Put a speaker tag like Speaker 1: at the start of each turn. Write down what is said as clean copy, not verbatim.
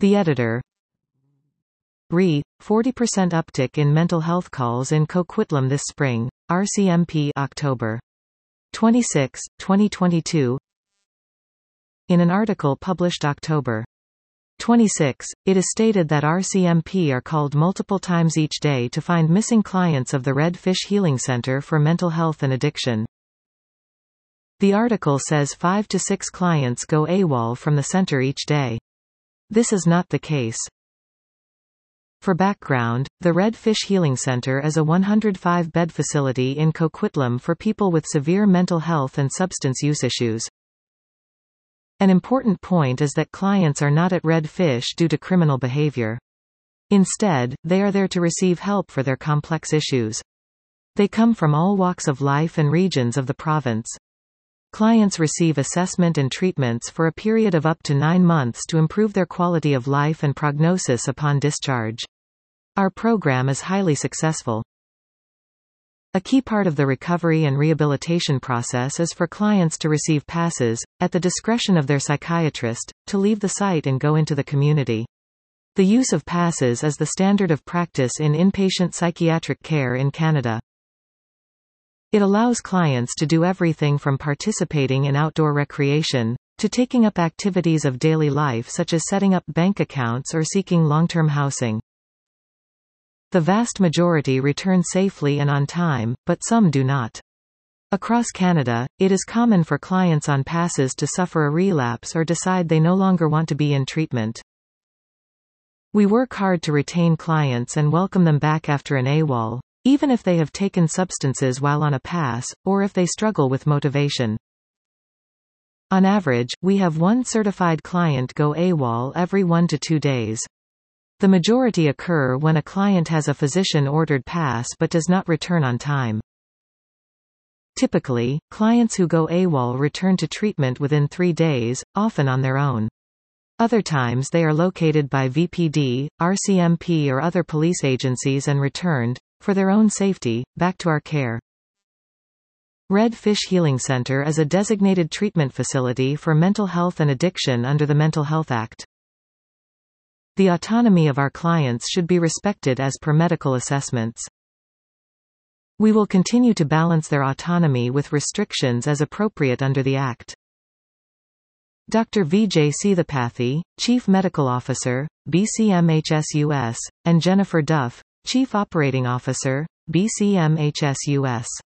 Speaker 1: The editor. Re. 40% uptick in mental health calls in Coquitlam this spring. RCMP October 26, 2022. In an article published October 26, it is stated that RCMP are called multiple times each day to find missing clients of the Red Fish Healing Center for Mental Health and Addiction. The article says 5 to 6 clients go AWOL from the center each day. This is not the case. For background, the Red Fish Healing Center is a 105-bed facility in Coquitlam for people with severe mental health and substance use issues. An important point is that clients are not at Red Fish due to criminal behavior. Instead, they are there to receive help for their complex issues. They come from all walks of life and regions of the province. Clients receive assessment and treatments for a period of up to 9 months to improve their quality of life and prognosis upon discharge. Our program is highly successful. A key part of the recovery and rehabilitation process is for clients to receive passes, at the discretion of their psychiatrist, to leave the site and go into the community. The use of passes is the standard of practice in inpatient psychiatric care in Canada. It allows clients to do everything from participating in outdoor recreation, to taking up activities of daily life such as setting up bank accounts or seeking long-term housing. The vast majority return safely and on time, but some do not. Across Canada, it is common for clients on passes to suffer a relapse or decide they no longer want to be in treatment. We work hard to retain clients and welcome them back after an AWOL, even if they have taken substances while on a pass, or if they struggle with motivation. On average, we have one certified client go AWOL every 1 to 2 days. The majority occur when a client has a physician-ordered pass but does not return on time. Typically, clients who go AWOL return to treatment within 3 days, often on their own. Other times they are located by VPD, RCMP or other police agencies and returned, for their own safety, back to our care. Red Fish Healing Center is a designated treatment facility for mental health and addiction under the Mental Health Act. The autonomy of our clients should be respected as per medical assessments. We will continue to balance their autonomy with restrictions as appropriate under the Act. Dr. Vijay Seethapathy, Chief Medical Officer, BCMHS-US, and Jennifer Duff, Chief Operating Officer, BCMHS-US.